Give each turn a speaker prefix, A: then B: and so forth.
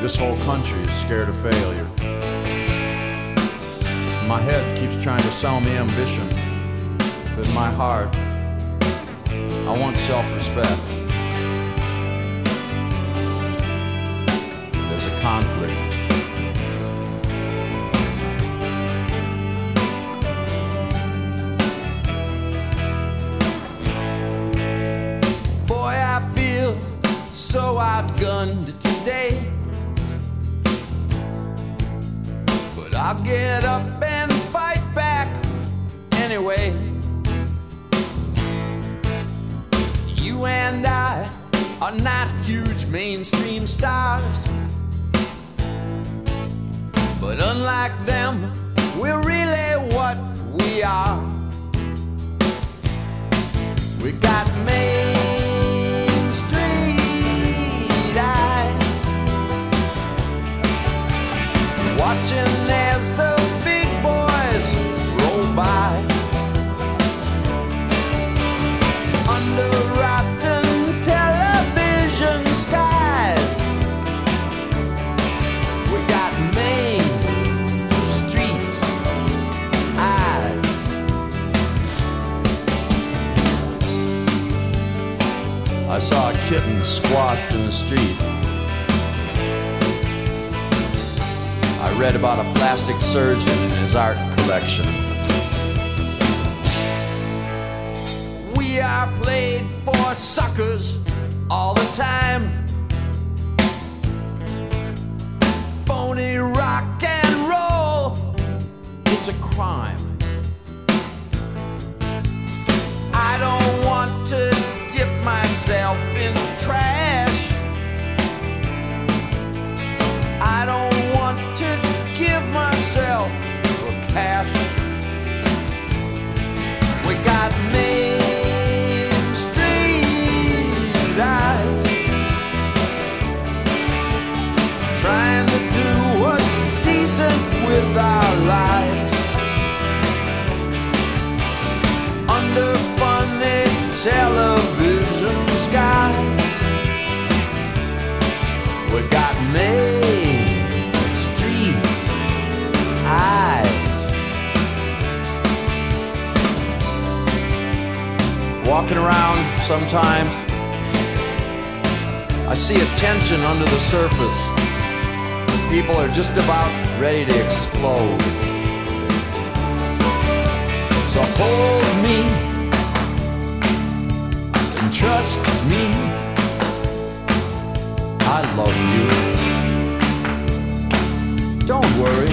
A: This whole country is scared of failure. My head keeps trying to sell me ambition, but in my heart, I want self-respect. There's a conflict. Boy, I feel so outgunned today, but I'll get up and fight back anyway. You and I are not huge mainstream stars, but unlike them, we're really what we are. We got Main Street eyes, watching as the big boys roll by. Under rotten television skies, we got Main Street eyes. I saw a kitten squashed in the street. I read about a plastic surgeon and his art collection. We are played for suckers all the time. Phony rock and roll, it's a crime. I don't want to dip myself in trash. I don't want to give myself for cash. We got Main Street eyes, trying to do what's decent with our lives. Under funny television skies, we got Main Street eyes. Walking around sometimes, I see a tension under the surface. People are just about ready to explode. So hold me and trust me, I love you. Don't worry,